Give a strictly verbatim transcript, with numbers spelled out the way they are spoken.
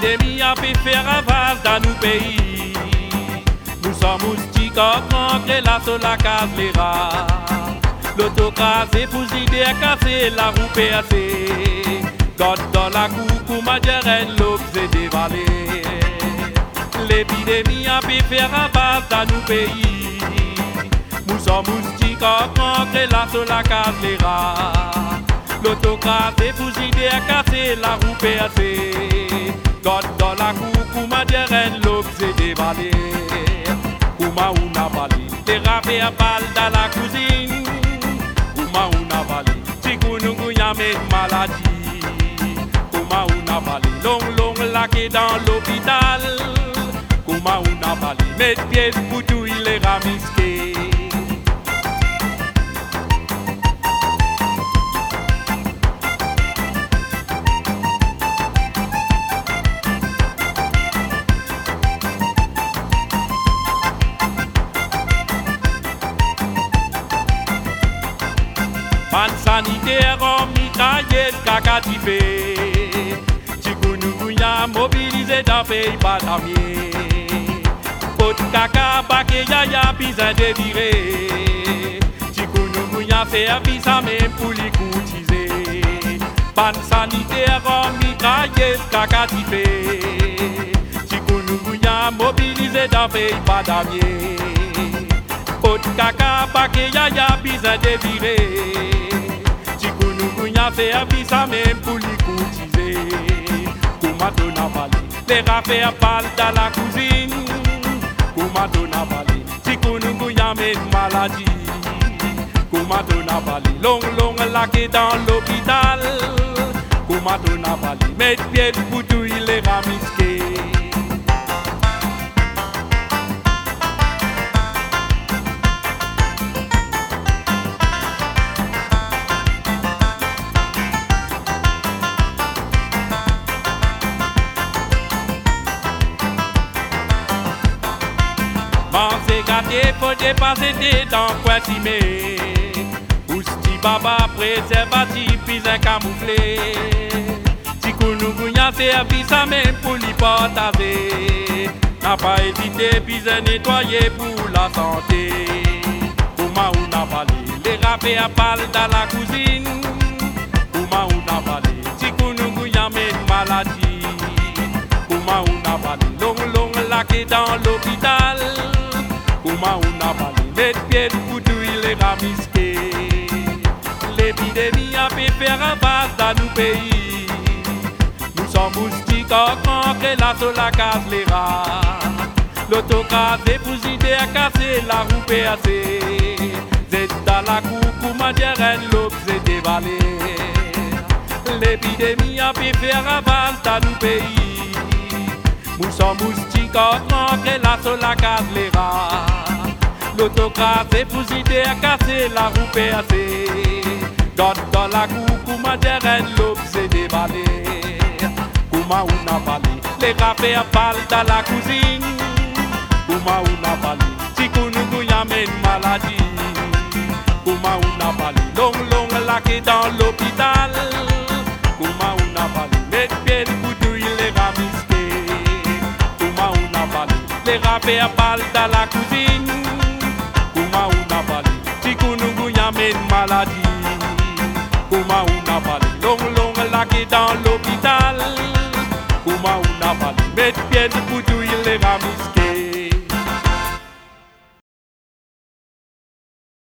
L'épidémie a pu faire ravage dans nos pays. Nous sommes moustiques rentrés là sur la case les rats. L'autocrasé, fusillé, cassé, la roue percée. God dans la coucou, ma gérène, l'objet dévalé. L'épidémie a pu faire ravage dans nos pays. Nous sommes moustiques rentrés là sur la case les rats. L'autocrasé, fusillé, cassé, la roue percée. God dans la coucou, ma gérène, l'objet dévalé. Kouma ou navali, les rafés à balle dans la cuisine. Kouma ou navali, tikounoukou yame maladie. Kouma ou navali, long long laqué dans l'hôpital. Kouma ou navali, mettre pied pour tout il est ramisqué. Ban sanitaire en mitrailleuse cacatifé. Tikounouya mobilisé dans pays badamier. Pot caca baké yaya bizin de virer. Tikounouya service à même pour les courtiser. Ban sanitaire en mitrailleuse cacatifé. Tikounouya mobilisé dans pays badamier. Pot caca baké yaya bizin de virer. Service à même pour les courtiser. Koumato Navali, les rafés à balle dans la cuisine. Koumato Navali, Tikounoukou yame maladie. Koumato Navali, long long laqué dans l'hôpital. Koumato Navali, mettre pied pour tout il est ramisqué. Manger gâté pour dépasser des dents pointimées. Ousti baba préservatif puis un camouflé. Tikounoukou y'a service à même pour l'y partager. N'a pas hésité puis un nettoyer pour la santé. Kouma ou Navali, les rafés à balle dans la cuisine. Kouma ou Navali, Tikounoukou y'a même maladie. Kouma ou Navali, long long laqué dans l'hôpital. Kouma ou Navali, mettre pied pour tout il est ramisqué. L'épidémie a pu faire ravage dans nos pays. Nous sommes moustiques rentrés là sur la case les rats. L'autocrasé, fusillé, cassé, la roue percée. C'est dans la coucou, ma gérène, l'objet dévalé. L'épidémie a pu faire ravage dans nos pays. Nous sommes moustiques rentrés là sur la case les rats. L'autocrasé, fusillé, cassé, la roue percée. God dans la coucou, ma gérène, l'objet dévalé. Kouma ou Navali, les rafés à balle dans la cuisine. Kouma ou Navali, Tikounoukou yame maladie. Kouma ou Navali, long long laqué dans l'hôpital. Kouma ou Navali, mettre pied pour tout il est ramisqué. Kouma ou Navali, les rafés à balle dans la cuisine. Kouma ou Navali, Tikounoukou yame maladie. Kouma ou Navali, long long laqué dans l'hôpital. Kouma ou Navali, mettre pied